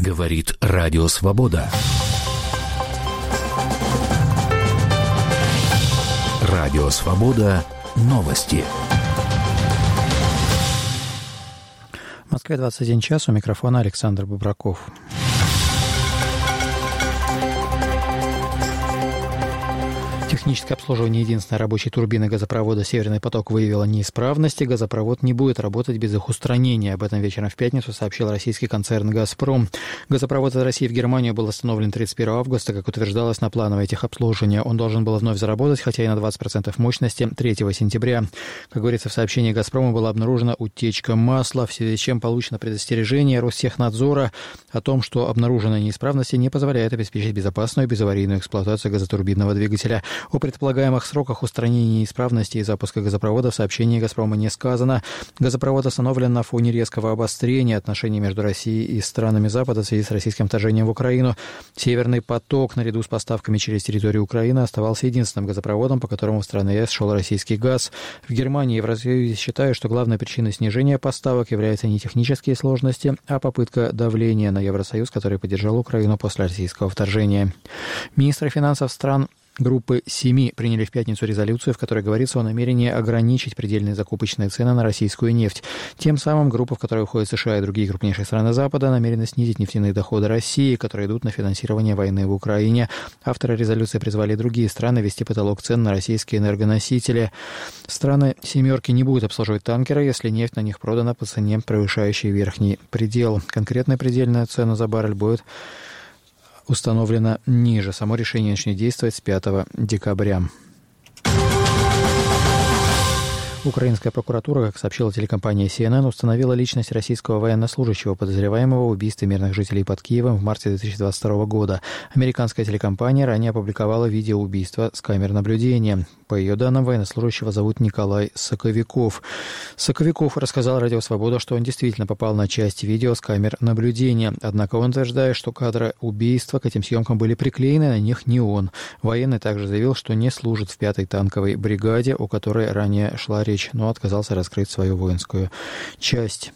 Говорит Радио Свобода. Радио Свобода. Новости. В Москве 21 час. У микрофона Александр Бубраков. Техническое обслуживание единственной рабочей турбины газопровода «Северный поток» выявило неисправности. Газопровод не будет работать без их устранения. Об этом вечером в пятницу сообщил российский концерн «Газпром». Газопровод из России в Германию был остановлен 31 августа, как утверждалось на плановое техобслуживание. Он должен был вновь заработать, хотя и на 20% мощности, 3 сентября. Как говорится в сообщении «Газпрома», была обнаружена утечка масла, в связи с чем получено предостережение Ростехнадзора о том, что обнаруженные неисправности не позволяют обеспечить безопасную и безаварийную эксплуатацию газотурбинного двигателя. О предполагаемых сроках устранения неисправностей и запуска газопровода в сообщении «Газпрома» не сказано. Газопровод остановлен на фоне резкого обострения отношений между Россией и странами Запада в связи с российским вторжением в Украину. «Северный поток» наряду с поставками через территорию Украины оставался единственным газопроводом, по которому в страны ЕС шел российский газ. В Германии и Евросоюзе считают, что главной причиной снижения поставок являются не технические сложности, а попытка давления на Евросоюз, который поддержал Украину после российского вторжения. Министры финансов стран Группы 7 приняли в пятницу резолюцию, в которой говорится о намерении ограничить предельные закупочные цены на российскую нефть. Тем самым группа, в которой входят США и другие крупнейшие страны Запада, намерена снизить нефтяные доходы России, которые идут на финансирование войны в Украине. Авторы резолюции призвали другие страны ввести потолок цен на российские энергоносители. Страны «семерки» не будут обслуживать танкеры, если нефть на них продана по цене, превышающей верхний предел. Конкретная предельная цена за баррель будет установлено ниже. Само решение начнет действовать с 5 декабря. Украинская прокуратура, как сообщила телекомпания CNN, установила личность российского военнослужащего, подозреваемого в убийстве мирных жителей под Киевом в марте 2022 года. Американская телекомпания ранее опубликовала видео убийства с камер наблюдения. По ее данным, военнослужащего зовут Николай Соковиков. Соковиков рассказал Радио Свобода, что он действительно попал на часть видео с камер наблюдения. Однако он утверждает, что кадры убийства к этим съемкам были приклеены, на них не он. Военный также заявил, что не служит в 5-й танковой бригаде, о которой ранее шла речь, но отказался раскрыть свою воинскую часть.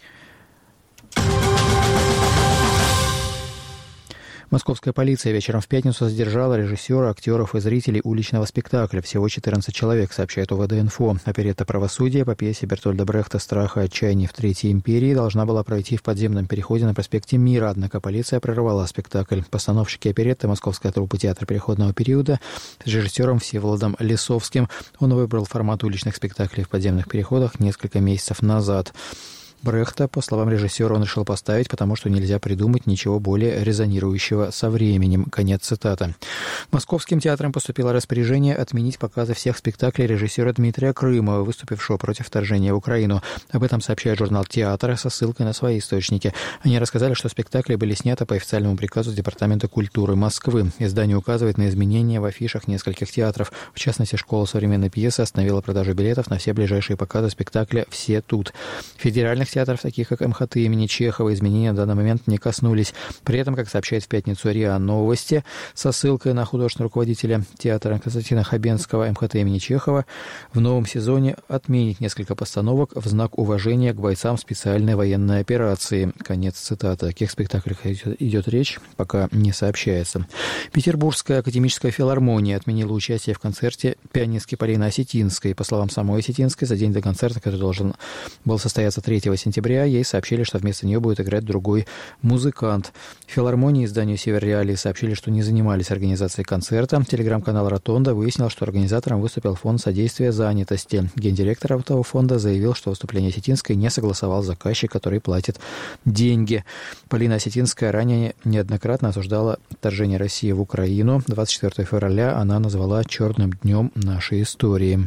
Московская полиция вечером в пятницу задержала режиссера, актеров и зрителей уличного спектакля. Всего 14 человек, сообщает ОВД-инфо. Оперетта «Правосудие» по пьесе Бертольда Брехта «Страх и отчаяние в Третьей империи» должна была пройти в подземном переходе на проспекте Мира, однако полиция прервала спектакль. Постановщики оперетты «Московская труппа театра переходного периода» с режиссером Всеволодом Лисовским. Он выбрал формат уличных спектаклей в подземных переходах несколько месяцев назад. Брехта, по словам режиссера, он решил поставить, потому что нельзя придумать ничего более резонирующего со временем. Конец цитаты. Московским театром поступило распоряжение отменить показы всех спектаклей режиссера Дмитрия Крымова, выступившего против вторжения в Украину. Об этом сообщает журнал «Театр» со ссылкой на свои источники. Они рассказали, что спектакли были сняты по официальному приказу Департамента культуры Москвы. Издание указывает на изменения в афишах нескольких театров. В частности, школа современной пьесы остановила продажу билетов на все ближайшие показы спектакля «Все тут». Федеральных театров, таких как МХТ имени Чехова, изменения на данный момент не коснулись. При этом, как сообщает в пятницу РИА Новости, со ссылкой на художественного руководителя театра Константина Хабенского, МХТ имени Чехова в новом сезоне отменит несколько постановок в знак уважения к бойцам специальной военной операции. Конец цитаты. О каких спектаклях идет речь, пока не сообщается. Петербургская академическая филармония отменила участие в концерте пианистки Полины Осетинской. По словам самой Осетинской, за день до концерта, который должен был состояться 3 сентября, ей сообщили, что вместо нее будет играть другой музыкант. В филармонии изданию «Север Реалии» сообщили, что не занимались организацией концерта. Телеграм-канал «Ротонда» выяснил, что организатором выступил фонд содействия занятости. Гендиректор этого фонда заявил, что выступление Осетинской не согласовал заказчик, который платит деньги. Полина Осетинская ранее неоднократно осуждала вторжение России в Украину. 24 февраля она назвала «черным днем нашей истории».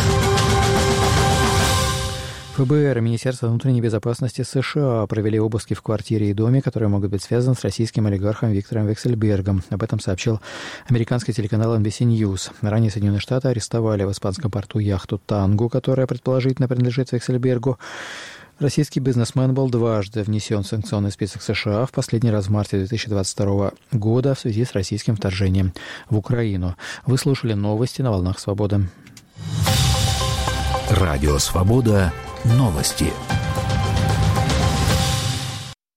ФБР и Министерство внутренней безопасности США провели обыски в квартире и доме, которые могут быть связаны с российским олигархом Виктором Вексельбергом. Об этом сообщил американский телеканал NBC News. Ранее Соединенные Штаты арестовали в испанском порту яхту «Тангу», которая предположительно принадлежит Вексельбергу. Российский бизнесмен был дважды внесен в санкционный список США, в последний раз в марте 2022 года в связи с российским вторжением в Украину. Вы слушали новости на «Волнах Свободы». Радио «Свобода». Новости.